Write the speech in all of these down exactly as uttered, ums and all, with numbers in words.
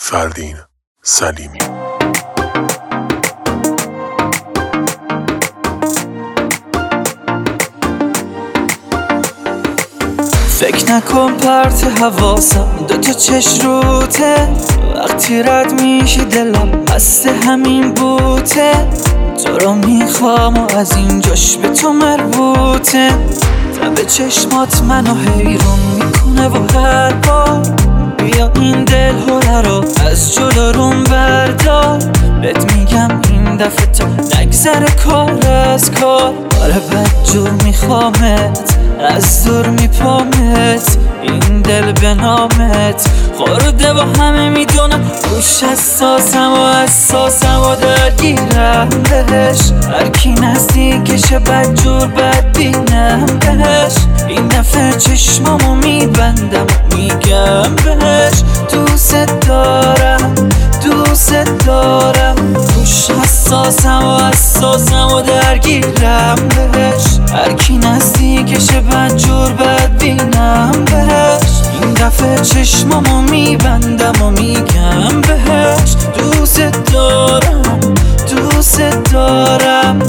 فردین سلیمی. فکر نکن پرت حواسم دوتا چش روته، وقتی رد میشی دلم مست همین بوته. تو رو میخوام و از اینجاش به تو مربوطه. تب چشمات منو حیرون میکنه و هر بار بیا این دل هره رو از جلو روم بردار. بهت میگم این دفعه تا نگذره کار از کار. آره بدجور میخوامت از دور میپامت، این دل به نامت خورده و همه میدونم روش حساسم و حساسم و درگیرم بهش. هرکی نزدیکشه بدجور بد بینم بهش. این دفعه چشمامو میبندم و میگم بهش دوست دارم دوست دارم. روش حساسم و حساسم و درگیرم بهش. هرکی نزدیکشه بدجور بد بینم بهش. این دفعه چشمامو میبندم و میگم بهش دوست دارم دوست دارم.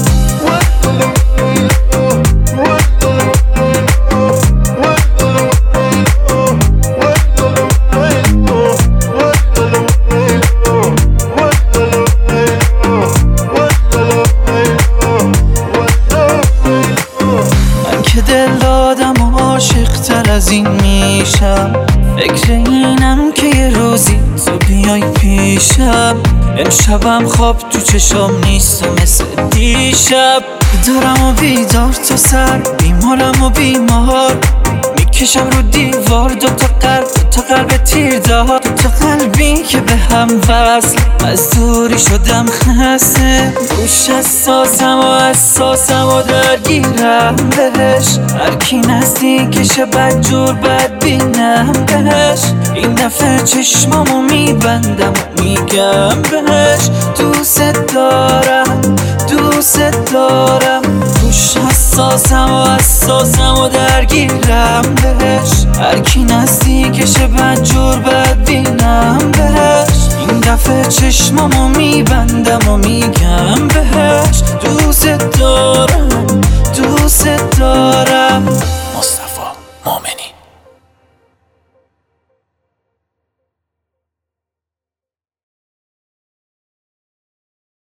دل دادم و عاشق تر از این میشم. فکر اینم که یه روزی تو بیای پیشم. امشبم خواب تو چشام نیست و مثل دیشب. بیدارم و بیدار تو سر، بیمارم و بیمار. میکشم رو دیوار دو تا قلب دو تا قلب تیر دار. دو تا قلبی که به هم وصل، از دوری شدم خسته. روش حساسم و حساسم و درگیرم بهش. هرکی نزدیکشه بدجور بد بینم بهش. این دفعه چشمامو میبندم و میگم بهش دوست دارم دوست دارم. روش حساسم و حساسم و درگیرم بهش. هرکی نزدیکشه بدجور بد بینم بهش. این دفعه چشمامو میبندم و میگم بهش